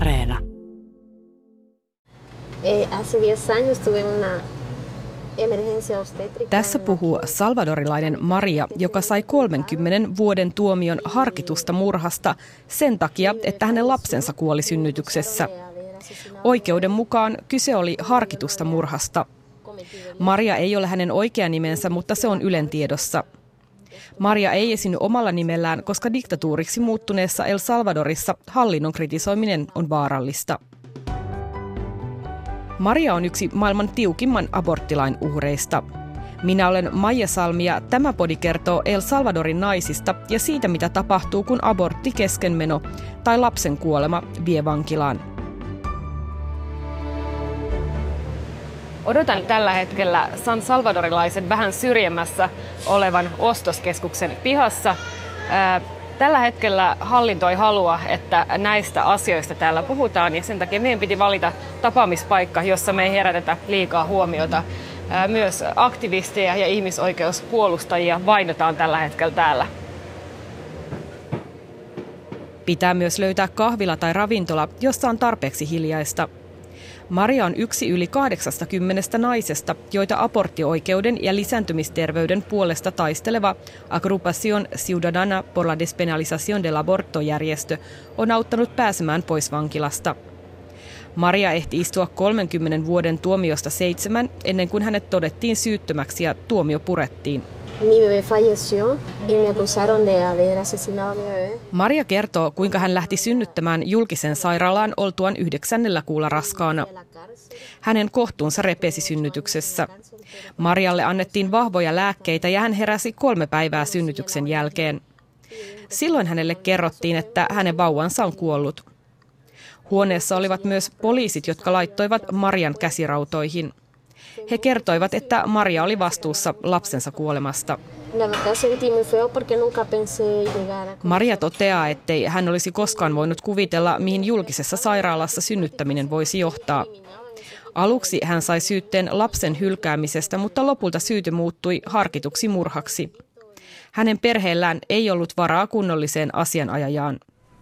Areena. Tässä puhuu salvadorilainen Maria, joka sai 30 vuoden tuomion harkitusta murhasta sen takia, että hänen lapsensa kuoli synnytyksessä. Oikeuden mukaan kyse oli harkitusta murhasta. Maria ei ole hänen oikea nimensä, mutta se on Ylen tiedossa. Maria ei esiinny omalla nimellään, koska diktatuuriksi muuttuneessa El Salvadorissa hallinnon kritisoiminen on vaarallista. Maria on yksi maailman tiukimman aborttilain uhreista. Minä olen Maija Salmi ja tämä podi kertoo El Salvadorin naisista ja siitä, mitä tapahtuu, kun abortti, keskenmeno tai lapsen kuolema vie vankilaan. Odotan tällä hetkellä San Salvadorilaisen vähän syrjemmässä olevan ostoskeskuksen pihassa. Tällä hetkellä hallinto ei halua, että näistä asioista täällä puhutaan, ja sen takia meidän piti valita tapaamispaikka, jossa me ei herätetä liikaa huomiota. Myös aktivisteja ja ihmisoikeuspuolustajia vainotaan tällä hetkellä täällä. Pitää myös löytää kahvila tai ravintola, jossa on tarpeeksi hiljaista. Maria on yksi yli 80 naisesta, joita aborttioikeuden ja lisääntymisterveyden puolesta taisteleva Agrupación Ciudadana por la Despenalización del Aborto-järjestö on auttanut pääsemään pois vankilasta. Maria ehti istua 30 vuoden tuomiosta 7 ennen kuin hänet todettiin syyttömäksi ja tuomio purettiin. Maria kertoo, kuinka hän lähti synnyttämään julkisen sairaalaan oltuaan 9. kuulla raskaana. Hänen kohtuunsa repesi synnytyksessä. Marialle annettiin vahvoja lääkkeitä ja hän heräsi 3 päivää synnytyksen jälkeen. Silloin hänelle kerrottiin, että hänen vauvansa on kuollut. Huoneessa olivat myös poliisit, jotka laittoivat Marian käsirautoihin. He kertoivat, että Maria oli vastuussa lapsensa kuolemasta. Maria toteaa, ettei hän olisi koskaan voinut kuvitella, mihin julkisessa sairaalassa synnyttäminen voisi johtaa. Aluksi hän sai syytteen lapsen hylkäämisestä, mutta lopulta syyte muuttui harkituksi murhaksi. Hänen perheellään ei ollut varaa kunnolliseen asianajajaan.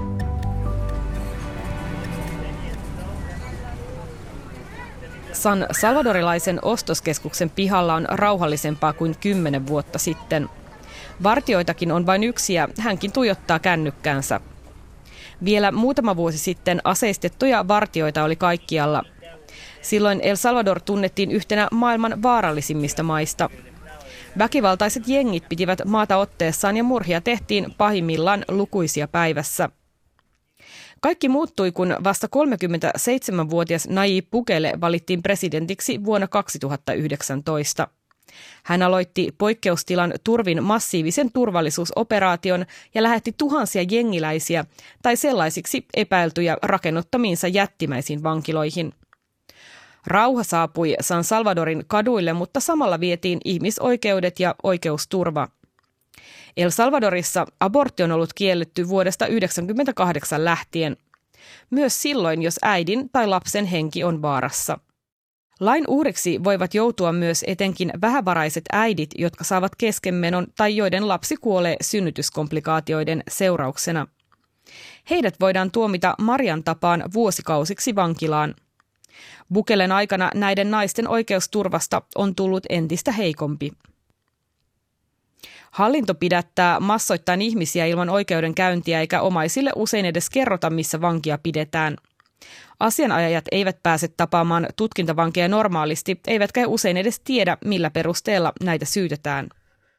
San Salvadorilaisen ostoskeskuksen pihalla on rauhallisempaa kuin 10 vuotta sitten. Vartijoitakin on vain yksi ja hänkin tuijottaa kännykkäänsä. Vielä muutama vuosi sitten aseistettuja vartijoita oli kaikkialla. Silloin El Salvador tunnettiin yhtenä maailman vaarallisimmista maista. Väkivaltaiset jengit pitivät maata otteessaan ja murhia tehtiin pahimmillaan lukuisia päivässä. Kaikki muuttui, kun vasta 37-vuotias Nayib Bukele valittiin presidentiksi vuonna 2019. Hän aloitti poikkeustilan turvin massiivisen turvallisuusoperaation ja lähetti tuhansia jengiläisiä tai sellaisiksi epäiltyjä rakennuttamiinsa jättimäisiin vankiloihin. Rauha saapui San Salvadorin kaduille, mutta samalla vietiin ihmisoikeudet ja oikeusturva. El Salvadorissa abortti on ollut kielletty vuodesta 1998 lähtien. Myös silloin, jos äidin tai lapsen henki on vaarassa. Lain uhriksi voivat joutua myös etenkin vähävaraiset äidit, jotka saavat keskenmenon tai joiden lapsi kuolee synnytyskomplikaatioiden seurauksena. Heidät voidaan tuomita Marian tapaan vuosikausiksi vankilaan. Bukelen aikana näiden naisten oikeusturvasta on tullut entistä heikompi. Hallinto pidättää massoittain ihmisiä ilman oikeudenkäyntiä eikä omaisille usein edes kerrota, missä vankia pidetään. Asianajajat eivät pääse tapaamaan tutkintavankeja normaalisti, eivätkä he usein edes tiedä, millä perusteella näitä syytetään.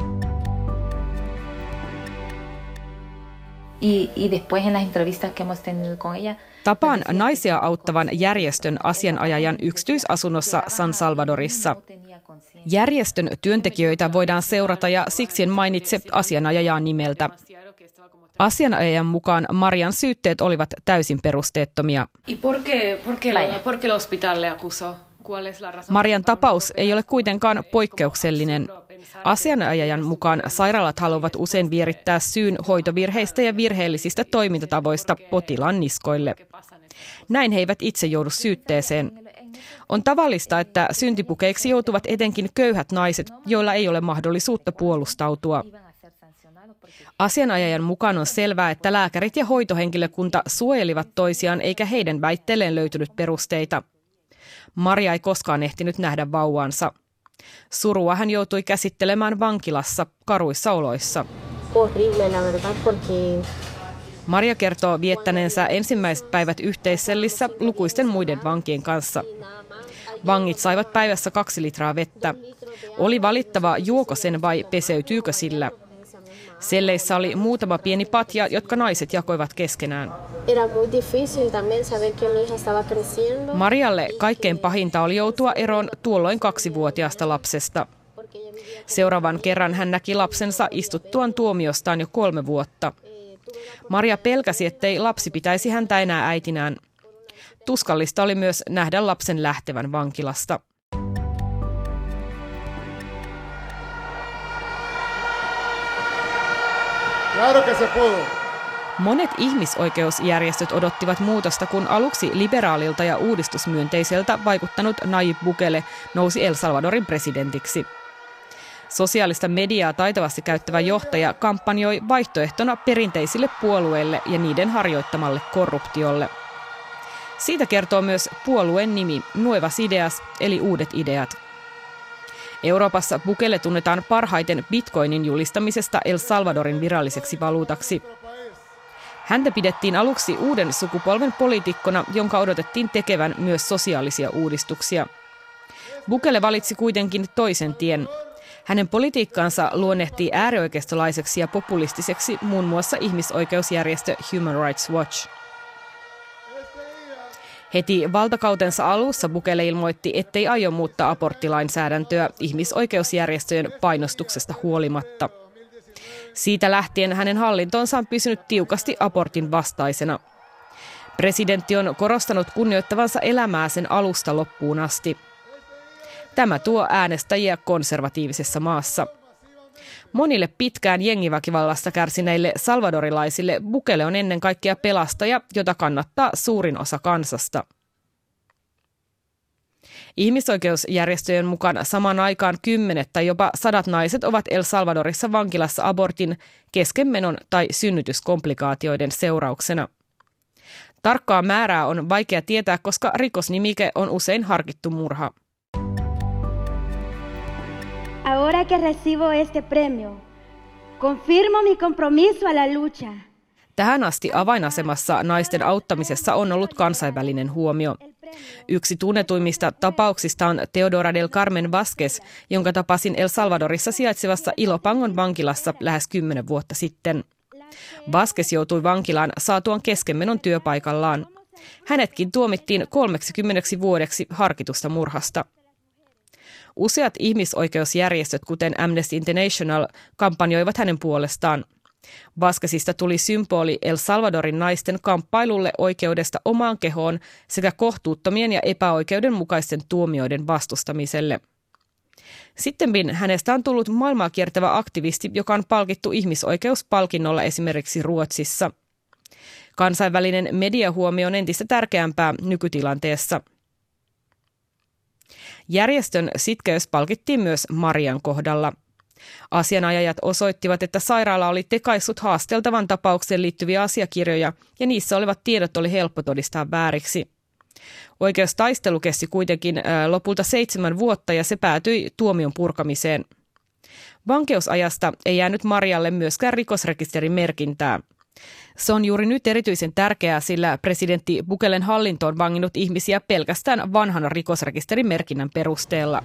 Tapaan naisia auttavan järjestön asianajajan yksityisasunnossa San Salvadorissa. Järjestön työntekijöitä voidaan seurata ja siksi en mainitse asianajajaa nimeltä. Asianajajan mukaan Marian syytteet olivat täysin perusteettomia. Marian tapaus ei ole kuitenkaan poikkeuksellinen. Asianajajan mukaan sairaalat haluavat usein vierittää syyn hoitovirheistä ja virheellisistä toimintatavoista potilaan niskoille. Näin he eivät itse joudu syytteeseen. On tavallista, että syntipukeiksi joutuvat etenkin köyhät naiset, joilla ei ole mahdollisuutta puolustautua. Asianajajan mukaan on selvää, että lääkärit ja hoitohenkilökunta suojelivat toisiaan eikä heidän väitteelleen löytynyt perusteita. Maria ei koskaan ehtinyt nähdä vauvaansa. Surua hän joutui käsittelemään vankilassa karuissa oloissa. Maria kertoo viettäneensä ensimmäiset päivät yhteissellissä lukuisten muiden vankien kanssa. Vangit saivat päivässä 2 litraa vettä. Oli valittava, juoko sen vai peseytyykö sillä. Selleissä oli muutama pieni patja, jotka naiset jakoivat keskenään. Marialle kaikkein pahinta oli joutua eroon tuolloin 2-vuotiaasta lapsesta. Seuraavan kerran hän näki lapsensa istuttuaan tuomiostaan jo 3 vuotta. Maria pelkäsi, ettei lapsi pitäisi häntä enää äitinään. Tuskallista oli myös nähdä lapsen lähtevän vankilasta. Monet ihmisoikeusjärjestöt odottivat muutosta, kun aluksi liberaalilta ja uudistusmyönteiseltä vaikuttanut Nayib Bukele nousi El Salvadorin presidentiksi. Sosiaalista mediaa taitavasti käyttävä johtaja kampanjoi vaihtoehtona perinteisille puolueille ja niiden harjoittamalle korruptiolle. Siitä kertoo myös puolueen nimi Nuevas Ideas eli uudet ideat. Euroopassa Bukele tunnetaan parhaiten bitcoinin julistamisesta El Salvadorin viralliseksi valuutaksi. Häntä pidettiin aluksi uuden sukupolven poliitikkona, jonka odotettiin tekevän myös sosiaalisia uudistuksia. Bukele valitsi kuitenkin toisen tien. Hänen politiikkaansa luonnehtii äärioikeistolaiseksi ja populistiseksi muun muassa ihmisoikeusjärjestö Human Rights Watch. Heti valtakautensa alussa Bukele ilmoitti, ettei aio muuttaa aborttilainsäädäntöä ihmisoikeusjärjestöjen painostuksesta huolimatta. Siitä lähtien hänen hallintonsa on pysynyt tiukasti abortin vastaisena. Presidentti on korostanut kunnioittavansa elämää sen alusta loppuun asti. Tämä tuo äänestäjiä konservatiivisessa maassa. Monille pitkään jengiväkivallasta kärsineille salvadorilaisille Bukele on ennen kaikkea pelastaja, jota kannattaa suurin osa kansasta. Ihmisoikeusjärjestöjen mukaan samaan aikaan 10 tai jopa 100 naiset ovat El Salvadorissa vankilassa abortin, keskenmenon tai synnytyskomplikaatioiden seurauksena. Tarkkaa määrää on vaikea tietää, koska rikosnimike on usein harkittu murha. Ahora que recibo este premio, confirmo mi compromiso a la lucha. Tähän asti avainasemassa naisten auttamisessa on ollut kansainvälinen huomio. Yksi tunnetuimmista tapauksista on Teodora del Carmen Vázquez, jonka tapasin El Salvadorissa sijaitsevassa Ilopangon vankilassa lähes 10 vuotta sitten. Vázquez joutui vankilaan saatuaan keskenmenon työpaikallaan. Hänetkin tuomittiin 30 vuodeksi harkitusta murhasta. Useat ihmisoikeusjärjestöt, kuten Amnesty International, kampanjoivat hänen puolestaan. Vázquezista tuli symboli El Salvadorin naisten kamppailulle oikeudesta omaan kehoon sekä kohtuuttomien ja epäoikeudenmukaisten tuomioiden vastustamiselle. Sittemmin hänestä on tullut maailmaa kiertävä aktivisti, joka on palkittu ihmisoikeuspalkinnolla esimerkiksi Ruotsissa. Kansainvälinen mediahuomio on entistä tärkeämpää nykytilanteessa. Järjestön sitkeys palkittiin myös Marian kohdalla. Asianajajat osoittivat, että sairaala oli tekaissut haasteltavan tapaukseen liittyviä asiakirjoja ja niissä olevat tiedot oli helppo todistaa vääriksi. Oikeustaistelu kesti kuitenkin lopulta 7 vuotta ja se päätyi tuomion purkamiseen. Vankeusajasta ei jäänyt Marialle myöskään rikosrekisterin merkintää. Se on juuri nyt erityisen tärkeää, sillä presidentti Bukelen hallinto on vanginnut ihmisiä pelkästään vanhan rikosrekisterin merkinnän perusteella.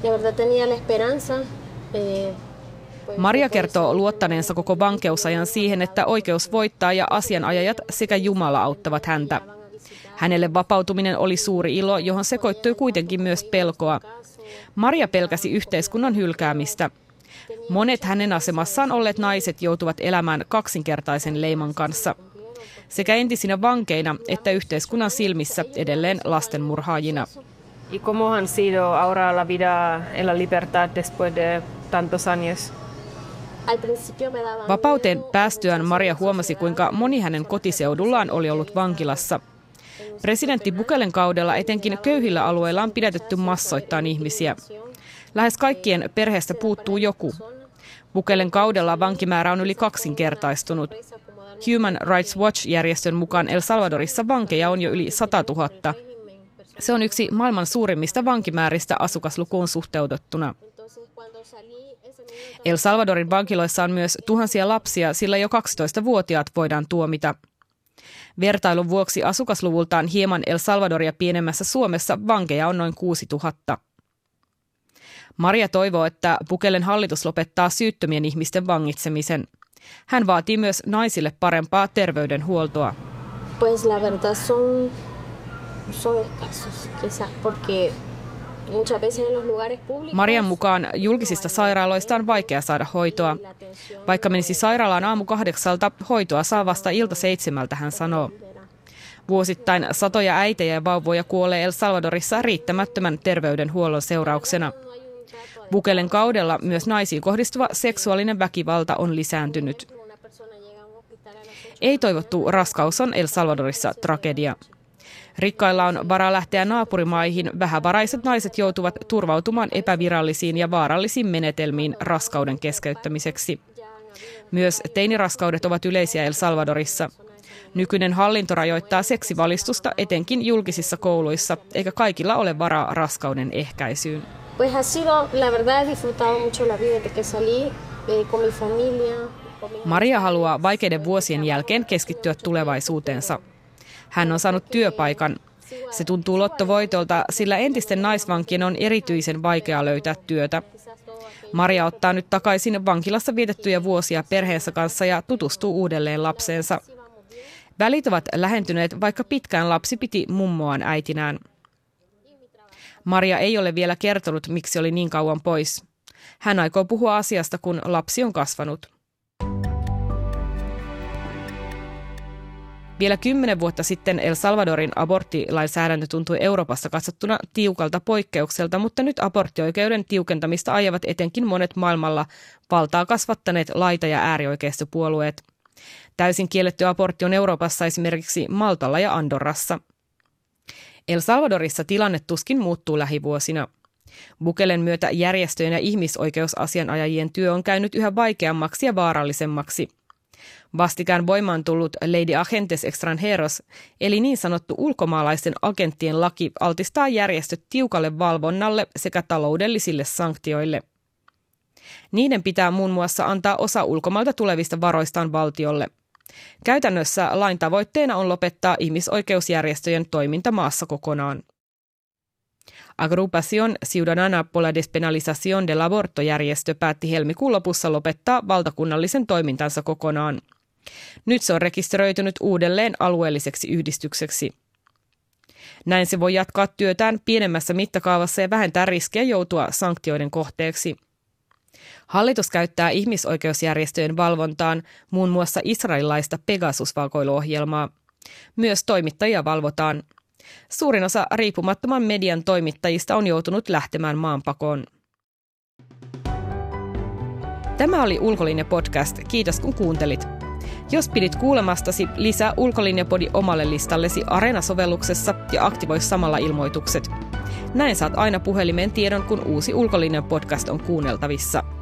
Maria kertoo luottaneensa koko vankeusajan siihen, että oikeus voittaa ja asianajajat sekä Jumala auttavat häntä. Hänelle vapautuminen oli suuri ilo, johon sekoittui kuitenkin myös pelkoa. Maria pelkäsi yhteiskunnan hylkäämistä. Monet hänen asemassaan olleet naiset joutuvat elämään kaksinkertaisen leiman kanssa. Sekä entisinä vankeina että yhteiskunnan silmissä edelleen lastenmurhaajina. ¿Y cómo han sido ahora la vida en la libertad después de tantos años? Vapauteen päästyään Maria huomasi, kuinka moni hänen kotiseudullaan oli ollut vankilassa. Presidentti Bukelen kaudella etenkin köyhillä alueilla on pidätetty massoittain ihmisiä. Lähes kaikkien perheestä puuttuu joku. Bukelen kaudella vankimäärä on yli kaksinkertaistunut. Human Rights Watch-järjestön mukaan El Salvadorissa vankeja on jo yli 100 000. Se on yksi maailman suurimmista vankimääristä asukaslukuun suhteutettuna. El Salvadorin vankiloissa on myös tuhansia lapsia, sillä jo 12-vuotiaat voidaan tuomita. Vertailun vuoksi asukasluvultaan hieman El Salvadoria pienemmässä Suomessa vankeja on noin 6 000. Maria toivoo, että Bukelen hallitus lopettaa syyttömien ihmisten vangitsemisen. Hän vaatii myös naisille parempaa terveydenhuoltoa. Pues la verdad son escasos, quizás porque muchas veces en los lugares públicos. Marian mukaan julkisista sairaaloista on vaikea saada hoitoa. Vaikka menisi sairaalaan aamu 8, hoitoa saa vasta ilta 7, hän sanoo. Vuosittain satoja äitejä ja vauvoja kuolee El Salvadorissa riittämättömän terveydenhuollon seurauksena. Bukelen kaudella myös naisiin kohdistuva seksuaalinen väkivalta on lisääntynyt. Ei-toivottu raskaus on El Salvadorissa tragedia. Rikkailla on varaa lähteä naapurimaihin, vähävaraiset naiset joutuvat turvautumaan epävirallisiin ja vaarallisiin menetelmiin raskauden keskeyttämiseksi. Myös teiniraskaudet ovat yleisiä El Salvadorissa. Nykyinen hallinto rajoittaa seksivalistusta etenkin julkisissa kouluissa, eikä kaikilla ole varaa raskauden ehkäisyyn. Pues ha sido, la verdad, he disfrutado mucho la vida desde que salí con mi familia. Maria haluaa vaikeiden vuosien jälkeen keskittyä tulevaisuuteensa. Hän on saanut työpaikan. Se tuntuu lottovoitolta, sillä entisten naisvankien on erityisen vaikeaa löytää työtä. Maria ottaa nyt takaisin vankilassa vietettyjä vuosia perheensä kanssa ja tutustuu uudelleen lapseensa. Välit ovat lähentyneet, vaikka pitkään lapsi piti mummoaan äitinään. Maria ei ole vielä kertonut, miksi oli niin kauan pois. Hän aikoo puhua asiasta, kun lapsi on kasvanut. Vielä 10 vuotta sitten El Salvadorin aborttilainsäädäntö tuntui Euroopassa katsottuna tiukalta poikkeukselta, mutta nyt aborttioikeuden tiukentamista ajavat etenkin monet maailmalla valtaa kasvattaneet laita- ja äärioikeistopuolueet. Täysin kielletty abortti on Euroopassa esimerkiksi Maltalla ja Andorrassa. El Salvadorissa tilanne tuskin muuttuu lähivuosina. Bukelen myötä järjestöjen ja ihmisoikeusasianajajien työ on käynyt yhä vaikeammaksi ja vaarallisemmaksi. Vastikään voimaan tullut Ley de Agentes Extranjeros, eli niin sanottu ulkomaalaisten agenttien laki, altistaa järjestöt tiukalle valvonnalle sekä taloudellisille sanktioille. Niiden pitää muun muassa antaa osa ulkomailta tulevista varoistaan valtiolle. Käytännössä lain tavoitteena on lopettaa ihmisoikeusjärjestöjen toiminta maassa kokonaan. Agrupación Ciudadana por la Despenalización del Aborto-järjestö päätti helmikuun lopussa lopettaa valtakunnallisen toimintansa kokonaan. Nyt se on rekisteröitynyt uudelleen alueelliseksi yhdistykseksi. Näin se voi jatkaa työtään pienemmässä mittakaavassa ja vähentää riskejä joutua sanktioiden kohteeksi. Hallitus käyttää ihmisoikeusjärjestöjen valvontaan muun muassa israelilaista Pegasus-vakoiluohjelmaa. Myös toimittajia valvotaan. Suurin osa riippumattoman median toimittajista on joutunut lähtemään maanpakoon. Tämä oli Ulkolinja-podcast. Kiitos kun kuuntelit. Jos pidit kuulemastasi, lisää Ulkolinja-podi omalle listallesi Areena-sovelluksessa ja aktivoi samalla ilmoitukset. Näin saat aina puhelimeen tiedon, kun uusi Ulkolinja-podcast on kuunneltavissa.